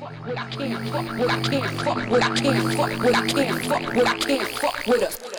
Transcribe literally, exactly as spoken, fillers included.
with, I can't fuck with, I can't fuck with, I can't fuck with, I can't fuck with, I can't fuck with her.